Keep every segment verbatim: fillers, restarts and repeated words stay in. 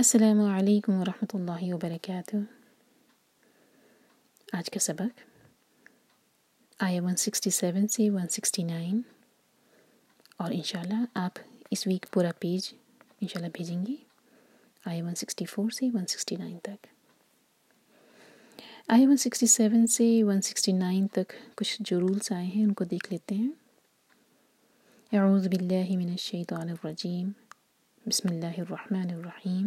السلام علیکم ورحمۃ اللہ وبرکاتہ۔ آج کا سبق آیا ون سکسٹی سیون سے ون سکسٹی نائن، اور انشاءاللہ آپ اس ویک پورا پیج انشاءاللہ بھیجیں گی آیا ون سکسٹی فور سے ون سکسٹی نائن تک۔ آیا ون سکسٹی سیون سے ون سکسٹی نائن تک کچھ جو رولز آئے ہیں ان کو دیکھ لیتے ہیں۔ اعوذ باللہ من الشیطان الرجیم، بسم اللہ الرحمن الرحیم۔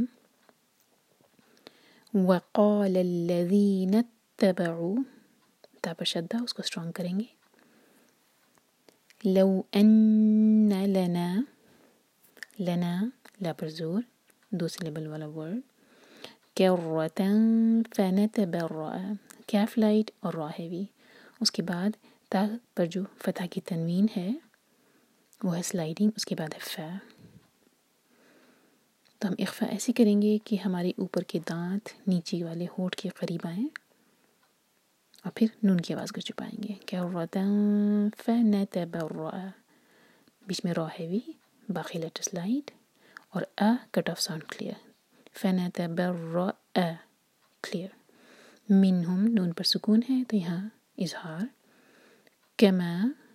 وقال الذین اتبعوا، تا پر شدہ اس کو اسٹرانگ کریں گے، لو ان لنا، لنا لا پر زور، دو سلیبل والا ورڈ، کرۃ فنتبرأ، کیف لائٹ اور را ہیوی، اس کے بعد تا پر جو فتح کی تنوین ہے وہ ہے سلائڈنگ، اس کے بعد ہے فا۔ تو ہم اخفاء ایسے کریں گے کہ ہمارے اوپر کے دانت نیچے والے ہونٹ کے قریب آئیں اور پھر نون کی آواز کو چھپائیں گے، کرۃ فنتبرأ، بیچ میں را ہیوی، باقی لیٹرز لائٹ اور a cut off sound clear, فنتبرأ کلیئر۔ منہم نون پر سکون ہے تو یہاں اظہار، کما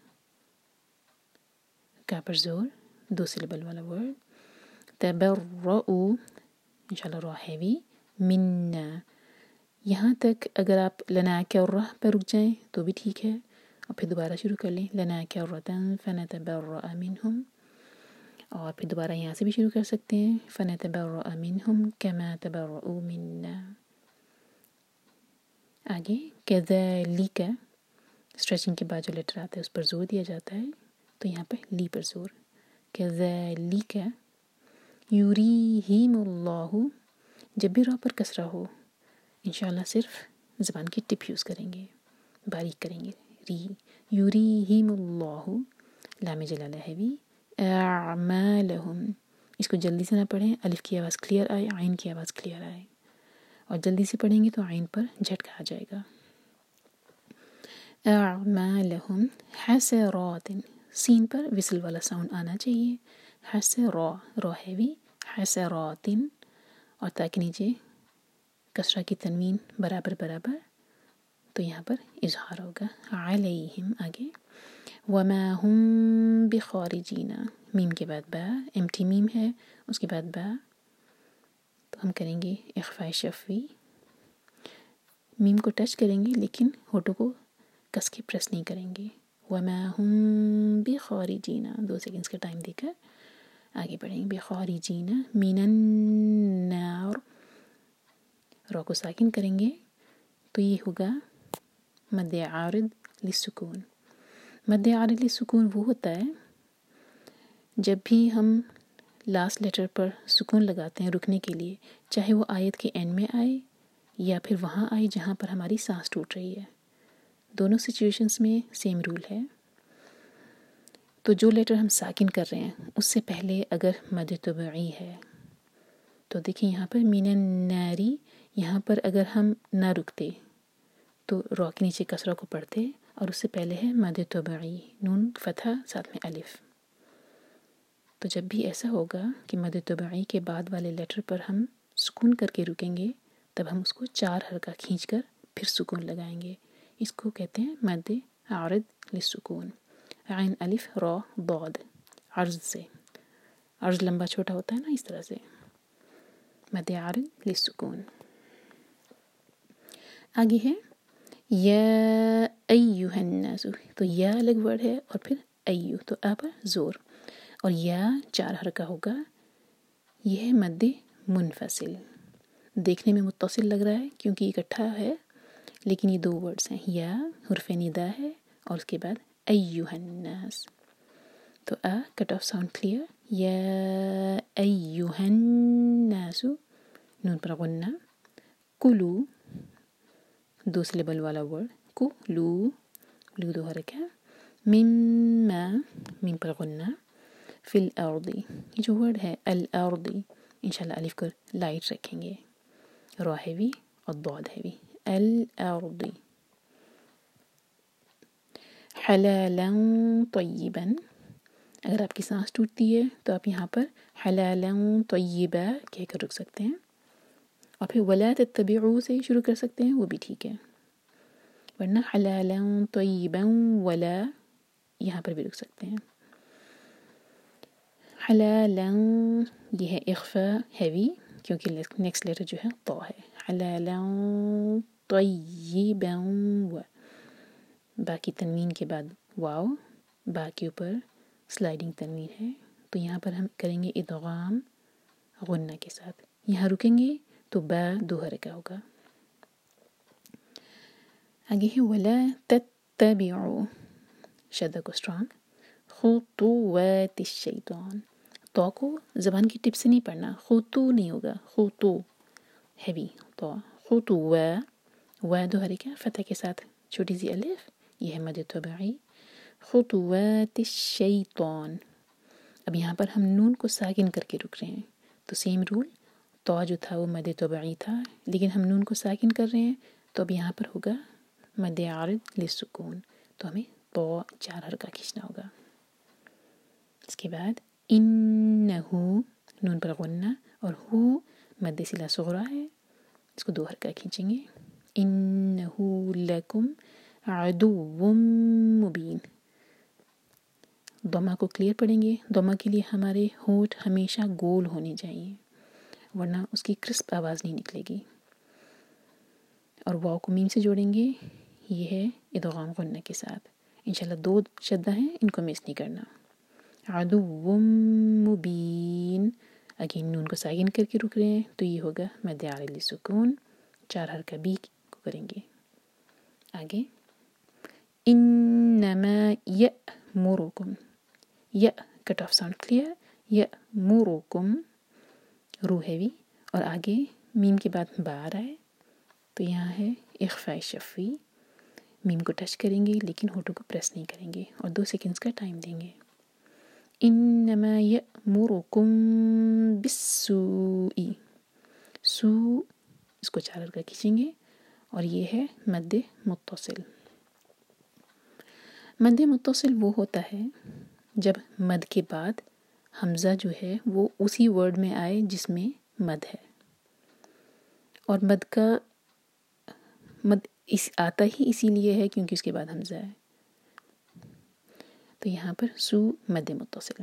کا پر زور، دو سلیبل والا ورڈ، تبرؤ انشاءاللہ را ہیوی، منا، یہاں تک اگر آپ لنا کرہ پر رک جائیں تو بھی ٹھیک ہے اور پھر دوبارہ شروع کر لیں، لنا کرۃ فنتبرأ منہم، اور پھر دوبارہ یہاں سے بھی شروع کر سکتے ہیں، فنتبرأ منہم کما تبرؤوا منا۔ آگے کذالک، اسٹریچنگ کے بعد جو لیٹر آتا ہے اس پر زور دیا جاتا ہے، تو یہاں پہ لی پر زور، کذالک یریہم اللہ، جب بھی را پر کسرہ ہو انشاءاللہ صرف زبان کی ٹپ یوز کریں گے، باریک کریں گے، ری، یریہم اللہ، لام جلالہ ہیوی، اعمالہم، اس کو جلدی سے نہ پڑھیں، الف کی آواز کلیئر آئے، عین کی آواز کلیئر آئے، اور جلدی سے پڑھیں گے تو عین پر جھٹکا آ جائے گا۔ اعمالہم حسرات، سین پر وصل والا ساؤنڈ آنا چاہیے، حسرا، را ہیوی، حسرات، اور تا کے نیچے کسرہ کی تنوین برابر برابر، تو یہاں پر اظہار ہوگا، علیہم۔ آگے وما ہم بخارجین، میم کے بعد با، ایمٹی میم ہے، اس کے بعد با، تو ہم کریں گے اخفاء شفوی، میم کو ٹچ کریں گے لیکن ہونٹوں کو کس کے پریس نہیں کریں گے، وما ہم بخارجین، دو سیکنڈز کا ٹائم دے کر آگے بڑھیں گے، بخارجین من النار، را کو ساکن کریں گے تو یہ ہوگا مد عارض للسکون۔ مد عارض للسکون وہ ہوتا ہے جب بھی ہم لاسٹ لیٹر پر سکون لگاتے ہیں رکنے کے لیے، چاہے وہ آیت کے اینڈ میں آئے یا پھر وہاں آئے جہاں پر ہماری سانس ٹوٹ رہی ہے، دونوں سچویشنز میں سیم رول ہے۔ تو جو لیٹر ہم ساکن کر رہے ہیں اس سے پہلے اگر مد طبعی ہے تو دیکھیں یہاں پر من الناری، یہاں پر اگر ہم نہ رکتے تو را کے نیچے کسرہ کو پڑھتے اور اس سے پہلے ہے مد طبعی، نون فتح ساتھ میں الف، تو جب بھی ایسا ہوگا کہ مد طبعی کے بعد والے لیٹر پر ہم سکون کر کے رکیں گے تب ہم اس کو چار حرکہ کھینچ کر پھر سکون لگائیں گے، اس کو کہتے ہیں مد عارض للسکون، عین الف را ضاد، عرض سے، عرض لمبا چھوٹا ہوتا ہے نا، اس طرح سے مد عارض للسکون۔ آگے ہے یا ایہا الناس، تو یا الگ ورڈ ہے اور پھر ایو، تو آ پر زور، اور یا چار حرکہ ہوگا، یہ ہے مد منفصل، دیکھنے میں متصل لگ رہا ہے کیونکہ اکٹھا ہے لیکن یہ دو ورڈز ہیں، یا حرف ندا ہے اور اس کے بعد ایہا الناس، تو a cut off sound clear, یا ایہا الناس، نون پر غنہ، کلو، دو سلیبل والا ورڈ، کلو، لو دو حرکہ، مما، میم پر غنہ، فی الارض، یہ جو ورڈ ہے الارض، انشاءاللہ الف کو لائٹ رکھیں گے، را ہیوی اور ضاد ہیوی، الارض، حلالا طیبا، اگر آپ کی سانس ٹوٹتی ہے تو آپ یہاں پر حلالا طیبا کہہ کر رک سکتے ہیں، اور پھر ولا تتبعوا سے شروع کر سکتے ہیں، وہ بھی ٹھیک ہے، ورنہ حلالا طیبا ولا یہاں پر بھی رک سکتے ہیں. حلالا یہ ہے اخفاء ہیوی کیونکہ نیکسٹ لیٹر جو ہے طا ہے. حلالا طیبا و، باقی تنوین کے بعد واو، با کے اوپر سلائڈنگ تنوین ہے، تو یہاں پر ہم کریں گے ادغام غنہ کے ساتھ. یہاں رکیں گے تو با دو حرکہ ہوگا. آگے ہے ولا تتبعوا، شدہ کو اسٹرانگ، خطوات الشیطان. تو کو زبان کی ٹپ سے نہیں پڑھنا، خطو نہیں ہوگا، خطو ہیوی تو خطو و و دو حرکہ فتح کے ساتھ چھوٹی سی الف، یہ ہے مد طبعی. خطوات الشیطان. اب یہاں پر ہم نون کو ساکن کر کے رک رہے ہیں، تو سیم رول، تو جو تھا وہ مد طبعی تھا لیکن ہم نون کو ساکن کر رہے ہیں، تو اب یہاں پر ہوگا مد عارض للسکون، تو ہمیں تو چار حرکہ کھینچنا ہوگا. اس کے بعد انہو، نون پر غنہ اور ہو مد صلہ صغرا ہے، اس کو دو حرکہ کھینچیں گے. انہو لکم عدو مبین. ضمہ کو کلیئر پڑھیں گے. ضمہ کے لیے ہمارے ہونٹ ہمیشہ گول ہونے چاہیے ورنہ اس کی کرسپ آواز نہیں نکلے گی. اور واو کو میم سے جوڑیں گے، یہ ہے ادغام غنہ کے ساتھ. انشاءاللہ دو شدہ ہیں، ان کو مس نہیں کرنا. عدو مبین، اگین نون کو ساکن کر کے رک رہے ہیں تو یہ ہوگا مد عارض للسکون، چار حرکہ بی کو کریں گے. آگے انما یأمرکم، یا کٹ آف ساؤنڈ کلیئر، یأمرکم رو ہیوی، اور آگے میم کے بعد با آ رہا ہے تو یہاں ہے اخفاء شفوی، میم کو ٹچ کریں گے لیکن ہونٹوں کو پریس نہیں کریں گے اور دو سیکنڈز کا ٹائم دیں گے. انما یأمرکم بالسوء، سو اس کو چار حرکہ کھینچیں گے اور یہ ہے مد متصل. مد متصل وہ ہوتا ہے جب مد کے بعد حمزہ جو ہے وہ اسی ورڈ میں آئے جس میں مد ہے، اور مد کا مد اس آتا ہی اسی لیے ہے کیونکہ اس کے بعد حمزہ ہے. تو یہاں پر سو مد متصل.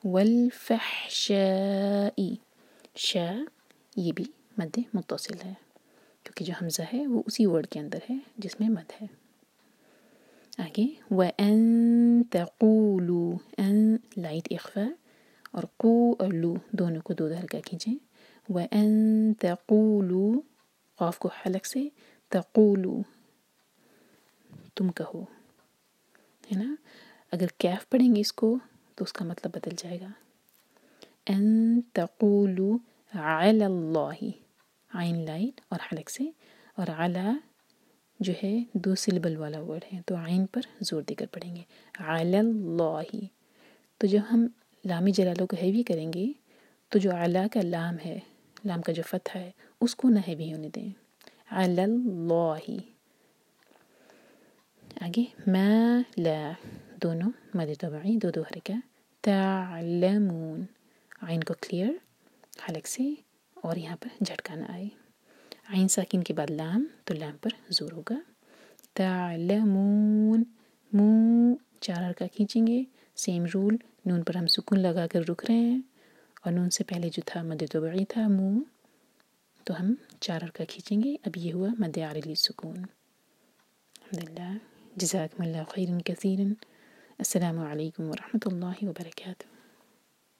والفحشاء، شا یہ بھی مد متصل ہے کیونکہ جو حمزہ ہے وہ اسی ورڈ کے اندر ہے جس میں مد ہے. آگے وَأَن تَقُولُوا، ان لائٹ اخفاء، اور قو اور لو دونوں کو دو حرکہ کھینچیں. وَأَن تَقُولُوا، قاف کو حلق سے، تقولوا تم کہو، ہے نا. اگر کیف پڑھیں گے اس کو تو اس کا مطلب بدل جائے گا. ان تقولوا علی اللہ، عین لائٹ اور حلق سے، اور علی جو ہے دو سلبل والا ورڈ ہے تو عین پر زور دے کر پڑھیں گے. علی اللہ، تو جب ہم لام جلالہ کو ہیوی کریں گے تو جو علی کا لام ہے، لام کا جو فتح ہے اس کو نہ ہیوی ہونے دیں. علی اللہ. آگے ما لا، دونوں مد طبعی دو دو حرکہ. تعلمون، عین کو کلیئر حلق سے اور یہاں پر جھٹکا نہ آئے. عین ساکن کے بعد لام تو لام پر زور ہوگا. تعلمون، مو چار حرکہ کھینچیں گے، سیم رول، نون پر ہم سکون لگا کر رک رہے ہیں اور نون سے پہلے جو تھا مد طبعی تھا مو، تو ہم چار حرکہ کھینچیں گے. اب یہ ہوا مد عارض للسکون. الحمدللہ، جزاکم اللہ خیرا کثیرا. السلام علیکم ورحمۃ اللہ وبرکاتہ.